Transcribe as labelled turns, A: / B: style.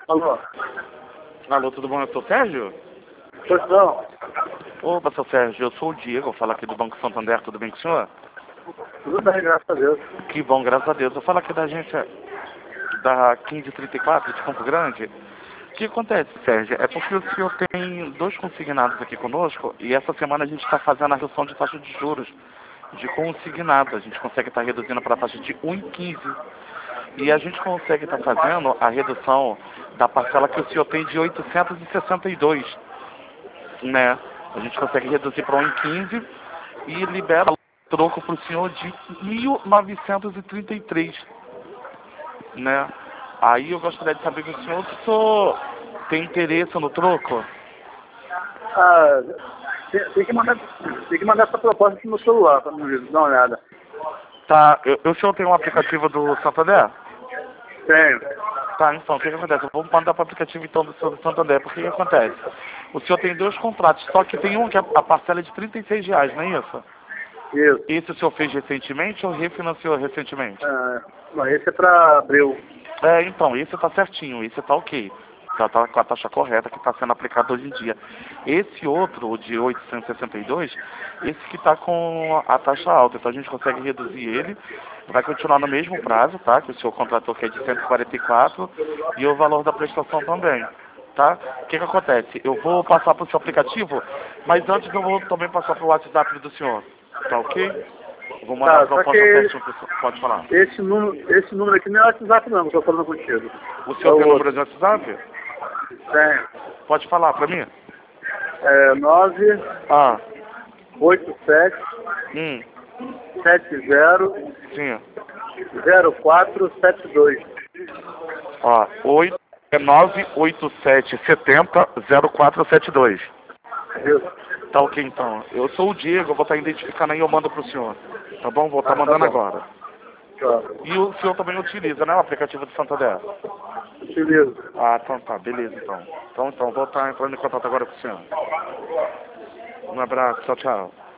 A: Alô?
B: Alô, tudo bom? Eu sou o Sérgio?
A: Pois não.
B: Opa, seu Sérgio, eu sou o Diego, eu falo aqui do Banco Santander, tudo bem com o senhor?
A: Tudo bem, graças a Deus.
B: Que bom, graças a Deus. Eu falo aqui da agência da 1534 de Campo Grande. O que acontece, Sérgio? É porque o senhor tem dois consignados aqui conosco e essa semana a gente está fazendo a redução de taxa de juros de consignado. A gente consegue estar reduzindo para a taxa de 1,15. E a gente consegue estar fazendo a redução da parcela que o senhor tem de 862, né? A gente consegue reduzir para 1,15 e libera o troco para o senhor de 1.933, né? Aí eu gostaria de saber com o senhor tem interesse no troco?
A: Ah, tem que mandar essa proposta aqui no celular para me dar uma olhada.
B: Tá, o senhor tem um aplicativo do Santander?
A: Tenho.
B: Tá, então, o que acontece? Eu vou mandar para o aplicativo então do Santander, porque o que acontece? O senhor tem dois contratos, só que tem um que a parcela é de R$ 36, não é isso?
A: Isso.
B: Esse o senhor fez recentemente ou refinanciou recentemente?
A: Não, esse é para abril.
B: Então, esse tá certinho, esse tá ok. Tá com a taxa correta que está sendo aplicada hoje em dia. Esse outro, o de 862, esse que está com a taxa alta. Então a gente consegue reduzir ele, vai continuar no mesmo prazo, tá? Que o senhor contratou que é de 144 e o valor da prestação também, tá? O que acontece? Eu vou passar para o seu aplicativo, mas antes eu vou também passar para o WhatsApp do senhor, tá ok? Vou mandar a proposta certinho pro senhor. Pode falar.
A: Esse número aqui não é WhatsApp não, que eu estou falando contigo.
B: O senhor tem o número de WhatsApp?
A: Tenho.
B: Pode falar para mim?
A: 9
B: Ah.
A: 87 70
B: Sim.
A: 0472.
B: Ó, 987700472.
A: Isso.
B: Tá ok então. Eu sou o Diego, eu vou estar identificando aí e eu mando pro senhor. Tá bom? Vou estar mandando agora.
A: Tá.
B: E o senhor também utiliza, né, o aplicativo do Santander?
A: Utilizo.
B: Ah, então tá, beleza então. Então, vou estar entrando em contato agora com o senhor. Um abraço, tchau, tchau.